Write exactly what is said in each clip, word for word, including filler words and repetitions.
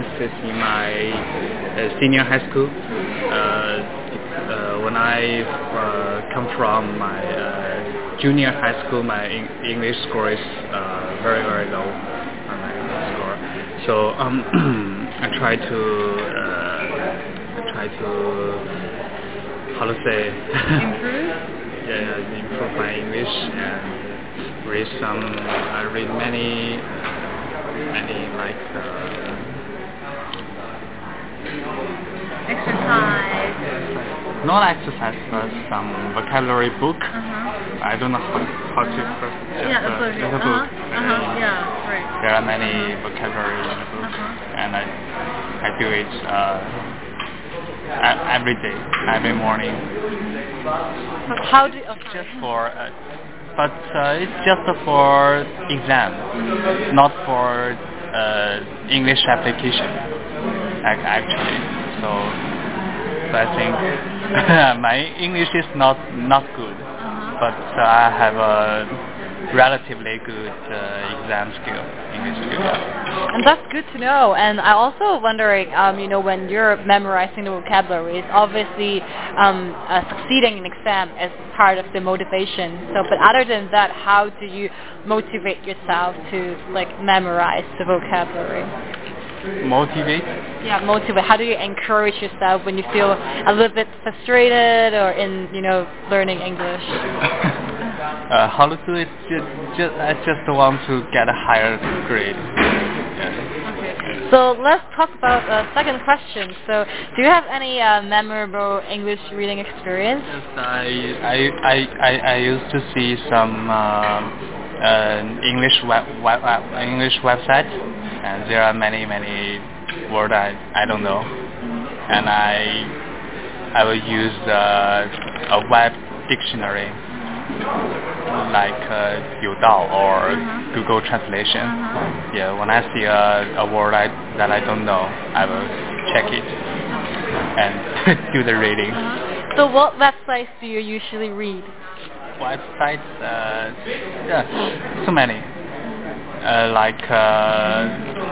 is in my uh, senior high school. Uh, uh, when I uh, come from my uh, junior high school, my en- English score is uh, very very low. On my English score. So um, I try to uh, I try to how to say Improve? yeah, yeah, improve my English and read some. I read many many like uh, exercise. not exercise but some vocabulary book. Uh-huh. I don't know how, how to express it. Yeah, a book. Just a Uh-huh. book. Uh-huh. Yeah, right. There are many vocabulary in the book, Uh-huh. and I I do it uh, e- every day, every morning. How do you, okay. Just for, uh, but uh, it's just for exam, not for uh, English application, ac- actually. So, so I think my English is not not good, Uh-huh. but uh, I have a relatively good uh, exam skill, English skill. And that's good to know. And I also wondering, um, you know, when you're memorizing the vocabularies, obviously um, uh, succeeding in exam is part of the motivation. So, but other than that, how do you motivate yourself to like memorize the vocabulary? Motivate? Yeah, motivate. How do you encourage yourself when you feel a little bit frustrated or in, you know, learning English? Uh, how to do it? Just, just, I just want to get a higher grade. Yeah. So let's talk about uh, second question. So, do you have any uh, memorable English reading experience? Yes, I, I, I, I, I used to see some uh, uh, English web, web, web English website, and there are many many words I, I don't know, and I I will use uh, a web dictionary like uh, Youdao or uh-huh. Google Translation. Uh-huh. Yeah, when I see a, a word I, that I don't know, I will check it and do the reading. Uh-huh. So what websites do you usually read? Websites, uh, yeah, so many. Uh, like uh,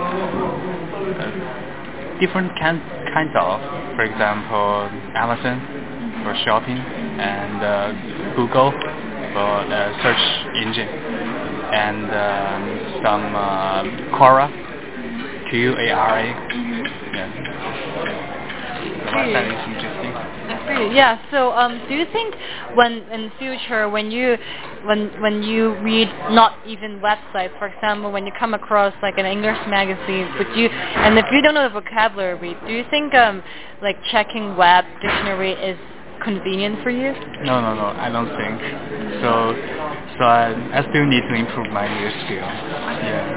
uh, different kind, kinds of, for example, Amazon for shopping and uh, Google for the search engine, and um, some uh, Quora, Q U A R A. Yeah. The website is interesting. I see. Yeah. So, um, do you think when in future, when you when when you read not even websites, for example, when you come across like an English magazine, would you, and if you don't know the vocabulary, do you think um like checking web dictionary is convenient for you? No, no, no, I don't think so. So I, I still need to improve my English skill. Yeah.